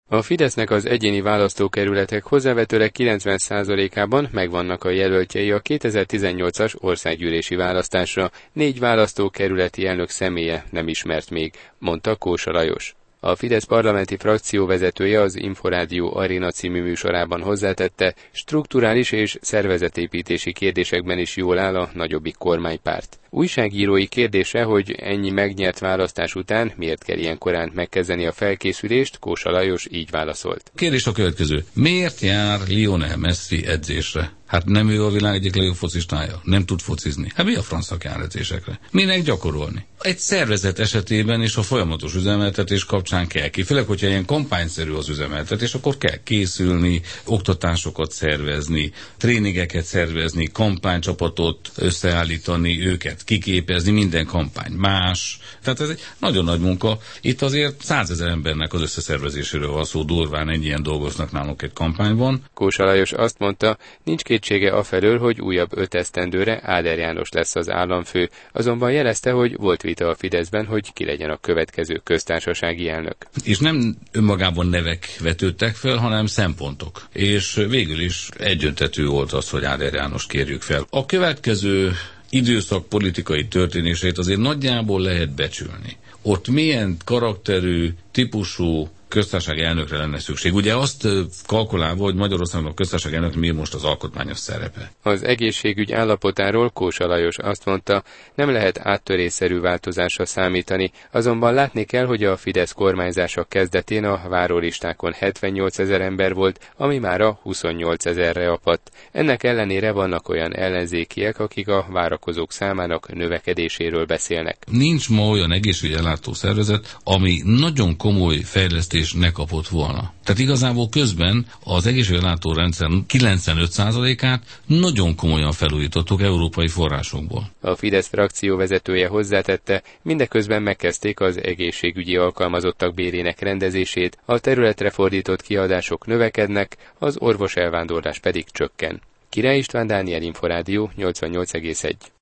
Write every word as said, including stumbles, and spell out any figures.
A Fidesznek az egyéni választókerületek hozzávetőleg kilencven százalékában megvannak a jelöltjei a kétezer-tizennyolcas országgyűlési választásra, négy választókerületi elnök személye nem ismert még, mondta Kósa Lajos. A Fidesz parlamenti frakció vezetője az Inforádió Aréna című műsorában hozzátette, strukturális és szervezetépítési kérdésekben is jól áll a nagyobbik kormánypárt. Újságírói kérdése, hogy ennyi megnyert választás után miért kell ilyen korán megkezdeni a felkészülést, Kósa Lajos így válaszolt. Kérdés a következő. Miért jár Lionel Messi edzésre? Hát nem ő a világ egyik legjobb focistája, nem tud focizni. Hát mi a francnak jár edzésekre? Minek gyakorolni? Egy szervezet esetében és a folyamatos üzemeltetés kapcsán kell ki. Főleg, hogyha ilyen kampányszerű az üzemeltetés, akkor kell készülni, oktatásokat szervezni, tréningeket szervezni, kampánycsapatot összeállítani, őket kiképezni, minden kampány más. Tehát ez egy nagyon nagy munka. Itt azért százezer embernek az összeszervezéséről van szó, durván ennyien dolgoznak nálunk egy kampányban. Kósa Lajos azt mondta, nincs kétsége afelől, hogy újabb öt esztendőre Áder János lesz az államfő, azonban jelezte, hogy volt vita a Fideszben, hogy ki legyen a következő köztársasági elnök. És nem önmagában nevek vetődtek fel, hanem szempontok. És végül is egyöntetű volt az, hogy Áder Jánost kérjük fel. A következő időszak politikai történéseit azért nagyjából lehet becsülni. Ott milyen karakterű, típusú köztársasági elnökre lenne szükség. Ugye azt kalkulálva, hogy Magyarországnak a köztársasági elnök mi most az alkotmányos szerepe. Az egészségügy állapotáról Kósa Lajos azt mondta, nem lehet áttörésszerű változásra számítani, azonban látni kell, hogy a Fidesz kormányzása kezdetén a várólistákon hetvennyolcezer ember volt, ami mára huszonnyolcezerre apadt. Ennek ellenére vannak olyan ellenzékiek, akik a várakozók számának növekedéséről beszélnek. Nincs ma olyan egészségügyellátó szervezet, ami nagyon komoly fejlesztés és ne kapott volna. Tehát igazából közben az egészségügyellátó rendszer kilencvenöt százalékát nagyon komolyan felújítottuk európai forrásokból. A Fidesz frakció vezetője hozzátette, mindeközben megkezdték az egészségügyi alkalmazottak bérének rendezését, a területre fordított kiadások növekednek, az orvos elvándorlás pedig csökken. Király István, Dániel Inforádió, nyolcvannyolc egész egy.